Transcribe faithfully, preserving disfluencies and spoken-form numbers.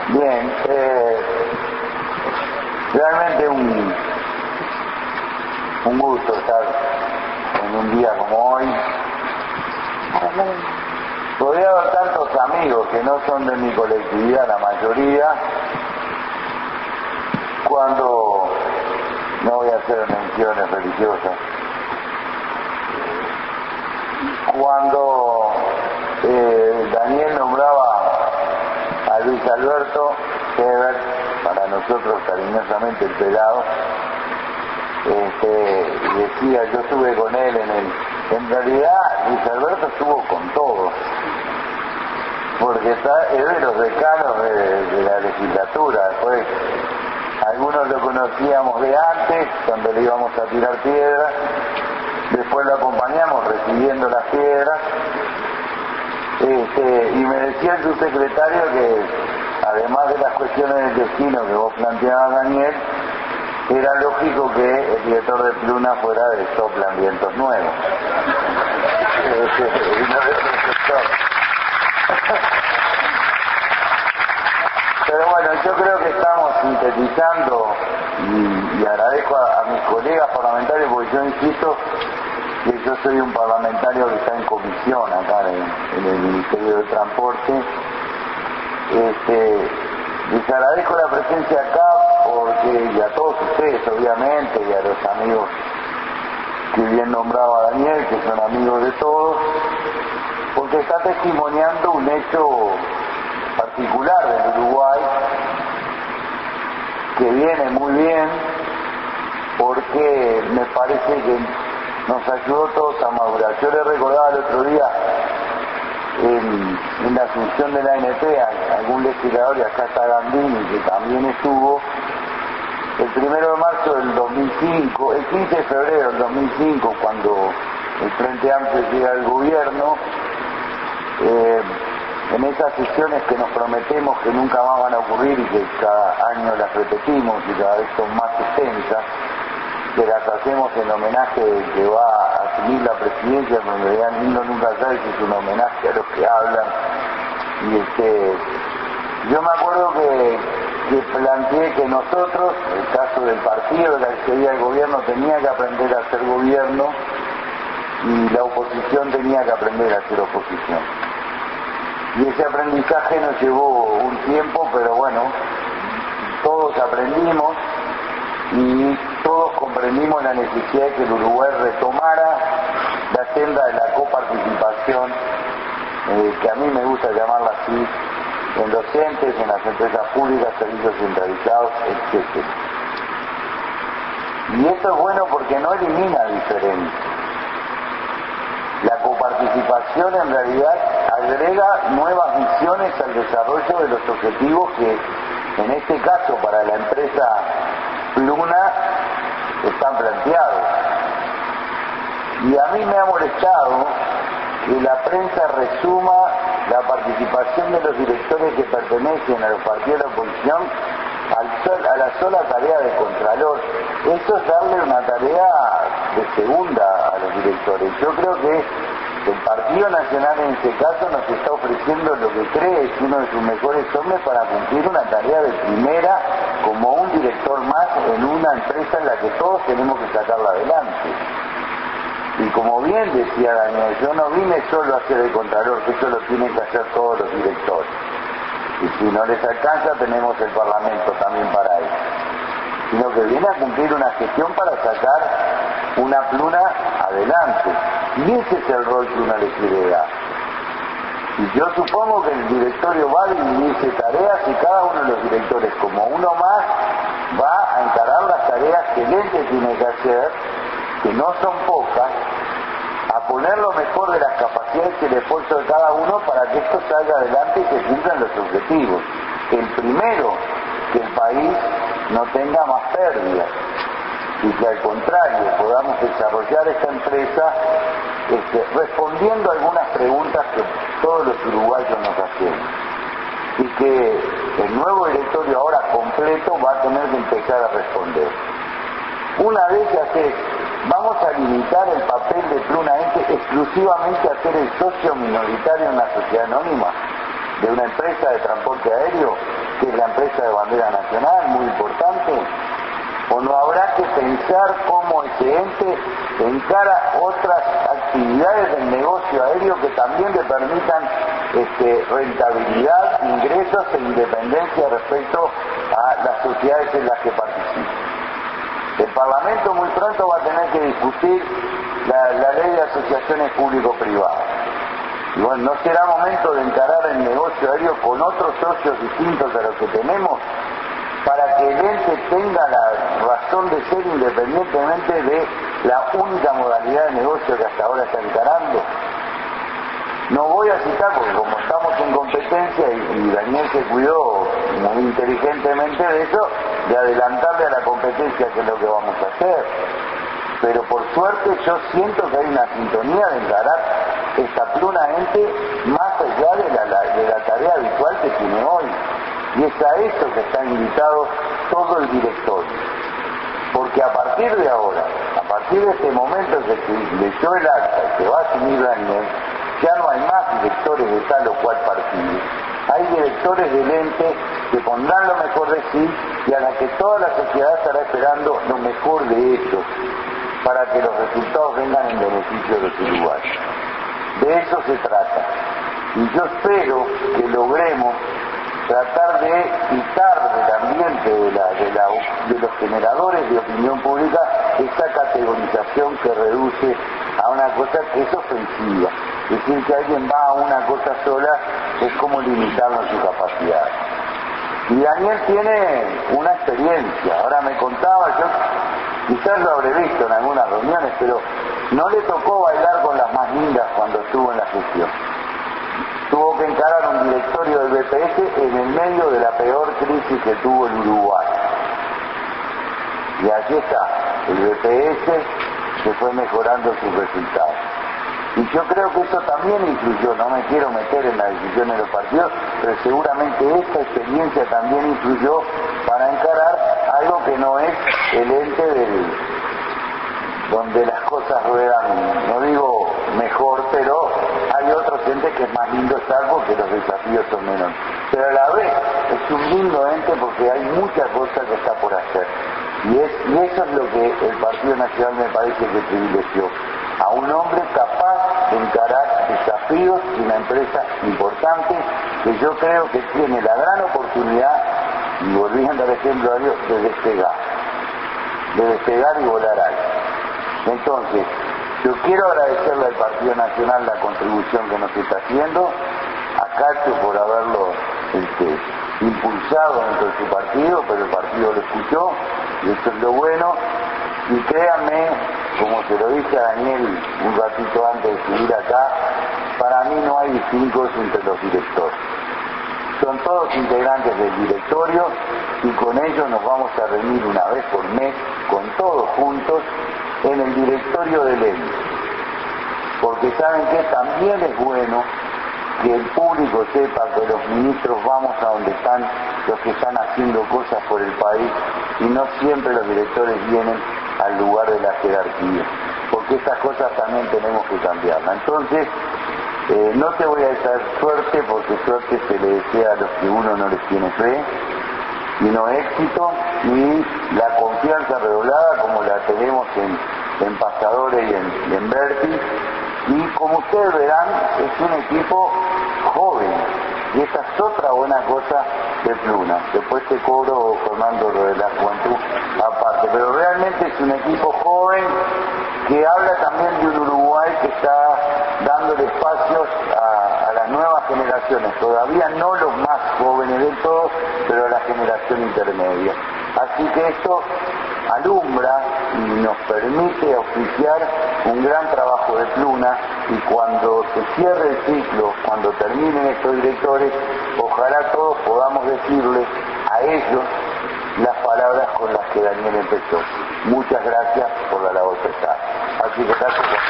Bien, eh, realmente un, un gusto estar en un día como hoy, rodeado de tantos amigos que no son de mi colectividad, la mayoría, cuando no voy a hacer menciones religiosas, cuando eh, Daniel nombraba a Luis Alberto Heber, para nosotros cariñosamente el pelado, este, y decía, yo estuve con él en el... En realidad Luis Alberto estuvo con todos, porque está, es de los decanos de, de la legislatura. Después algunos lo conocíamos de antes, cuando le íbamos a tirar piedras, después lo acompañamos recibiendo las piedras. Este, y me decía el subsecretario que, además de las cuestiones del destino que vos planteabas, Daniel, era lógico que el director de Pluna fuera de Soplan Vientos Nuevos. Este, y no de otro sector. Pero bueno, yo creo que estamos sintetizando, y, y agradezco a, a mis colegas parlamentarios, porque yo insisto que yo soy un parlamentario que está en comisión acá en, en el Ministerio de Transporte. Este, les agradezco la presencia acá, porque, y a todos ustedes obviamente, y a los amigos que bien nombraba Daniel, que son amigos de todos, porque está testimoniando un hecho particular del Uruguay, que viene muy bien, porque me parece que nos ayudó todos a madurar. Yo le recordaba el otro día en, en la asunción de la A N T a algún legislador, y acá está Gandini, que también estuvo, el primero de marzo del dos mil cinco, el quince de febrero del dos mil cinco, cuando el Frente Amplio llega al gobierno, eh, en esas sesiones que nos prometemos que nunca más van a ocurrir y que cada año las repetimos y cada vez son más extensas, que las hacemos en homenaje del que va a asumir la presidencia, donde ya uno nunca sabe si es un homenaje a los que hablan. Y este, yo me acuerdo que, que planteé que nosotros, el caso del partido de la que seguía el gobierno, tenía que aprender a hacer gobierno y la oposición tenía que aprender a hacer oposición. Y ese aprendizaje nos llevó un tiempo, pero bueno, todos aprendimos y todos comprendimos la necesidad de que el Uruguay retomara la senda de la coparticipación, eh, que a mí me gusta llamarla así, en docentes, en las empresas públicas, servicios centralizados, etcétera. Y esto es bueno porque no elimina diferencias. La coparticipación en realidad agrega nuevas visiones al desarrollo de los objetivos que, en este caso para la empresa Pluna, están planteados. Y a mí me ha molestado que la prensa resuma la participación de los directores que pertenecen a los partidos de la oposición al sol, a la sola tarea de contralor. Eso es darle una tarea de segunda a los directores. Yo creo que el Partido Nacional en este caso nos está ofreciendo lo que cree es uno de sus mejores hombres para cumplir una tarea de primera como un director más en una empresa en la que todos tenemos que sacarla adelante. Y como bien decía Daniel, yo no vine solo a hacer el contralor, que eso lo tienen que hacer todos los directores. Y si no les alcanza, tenemos el Parlamento también para eso. Sino que viene a cumplir una gestión para sacar una Pluna adelante. Y ese es el rol que uno le quiere dar. Y yo supongo que el directorio va a dividirse tareas y cada uno de los directores, como uno más, va a encarar las tareas que el ente tiene que hacer, que no son pocas, a poner lo mejor de las capacidades y el esfuerzo de cada uno para que esto salga adelante y se cumplan los objetivos. El primero, que el país no tenga más pérdidas y que al contrario podamos desarrollar esta empresa este, respondiendo a algunas preguntas que todos los uruguayos nos hacemos, y que el nuevo directorio ahora completo va a tener que empezar a responder. Una de ellas es: vamos a limitar el papel de Pluna Ente exclusivamente a ser el socio minoritario en la sociedad anónima de una empresa de transporte aéreo. que es la empresa de bandera nacional, muy importante, o no habrá que pensar cómo ese ente encara otras actividades del negocio aéreo que también le permitan este, rentabilidad, ingresos e independencia respecto a las sociedades en las que participa. El Parlamento muy pronto va a tener que discutir la, la ley de asociaciones público-privadas. Y bueno, ¿no será momento de encarar el negocio aéreo con otros socios distintos a los que tenemos para que el ente tenga la razón de ser independientemente de la única modalidad de negocio que hasta ahora está encarando? No voy a citar porque como estamos en competencia y, y Daniel se cuidó muy inteligentemente de eso, de adelantarle a la competencia que es lo que vamos a hacer. Pero por suerte yo siento que hay una sintonía de encarar esta pluna ente más allá de la, de la tarea habitual que tiene hoy. Y es a eso que está invitado todo el directorio. Porque a partir de ahora, a partir de este momento en que se leyó el acta y se va a asumir Daniel, ya no hay más directores de tal o cual partido. Hay directores del ente que pondrán lo mejor de sí y a la que toda la sociedad estará esperando lo mejor de ellos para que los resultados vengan en beneficio de los uruguayos. De eso se trata. Y yo espero que logremos tratar de quitar del ambiente de, la, de, la, de los generadores de opinión pública esa categorización que reduce a una cosa que es ofensiva. Decir que alguien va a una cosa sola es como limitarnos su capacidad. Y Daniel tiene una experiencia. Ahora me contaba, yo quizás lo habré visto en algunas reuniones, pero no le tocó bailar con las más lindas cuando estuvo en la gestión. Tuvo que encarar un directorio del B P S en el medio de la peor crisis que tuvo el Uruguay. Y allí está, el B P S que fue mejorando sus resultados. Y yo creo que eso también influyó, no me quiero meter en la decisión de los partidos, pero seguramente esta experiencia también influyó para encarar algo que no es el ente del, donde las cosas ruedan, no digo mejor, pero hay otros entes que es más lindo estar porque los desafíos son menos. Pero a la vez es un lindo ente porque hay muchas cosas que está por hacer. Y, es, y eso es lo que el Partido Nacional me parece que privilegió. A un hombre capaz de encarar desafíos de una empresa importante que yo creo que tiene la gran oportunidad, y volviendo al ejemplo de despegar, de despegar y volar alto. Entonces, yo quiero agradecerle al Partido Nacional la contribución que nos está haciendo, a Cacho por haberlo este, impulsado dentro de su partido, pero el partido lo escuchó, y eso es lo bueno. Y créanme, como se lo dije a Daniel un ratito antes de subir acá, para mí no hay distingos entre los directores. Son todos integrantes del directorio y con ellos nos vamos a reunir una vez por mes, con todos juntos, en el directorio del ente. Porque saben que también es bueno que el público sepa que los ministros vamos a donde están los que están haciendo cosas por el país y no siempre los directores vienen al lugar de la jerarquía, porque estas cosas también tenemos que cambiarlas. Entonces, eh, no te voy a desear suerte, porque suerte se le desea a los que uno no les tiene fe, sino éxito y la confianza redoblada como la tenemos en, en Pasadores y en, y en Berti. Y como ustedes verán, es un equipo joven, y esta es otra buena cosa de Pluna. Después te cobro, Fernando, lo de la juventud aparte, pero realmente es un equipo joven que habla también de un Uruguay que está dándole espacios a, a las nuevas generaciones, todavía no los más jóvenes del todo, pero a la generación intermedia. Así que esto alumbra y nos permite oficiar un gran trabajo de Pluna, y cuando se cierre el ciclo, cuando terminen estos directores, ojalá todos podamos decirles a ellos las palabras con las que Daniel empezó. Muchas gracias por la labor prestada. Así que gracias.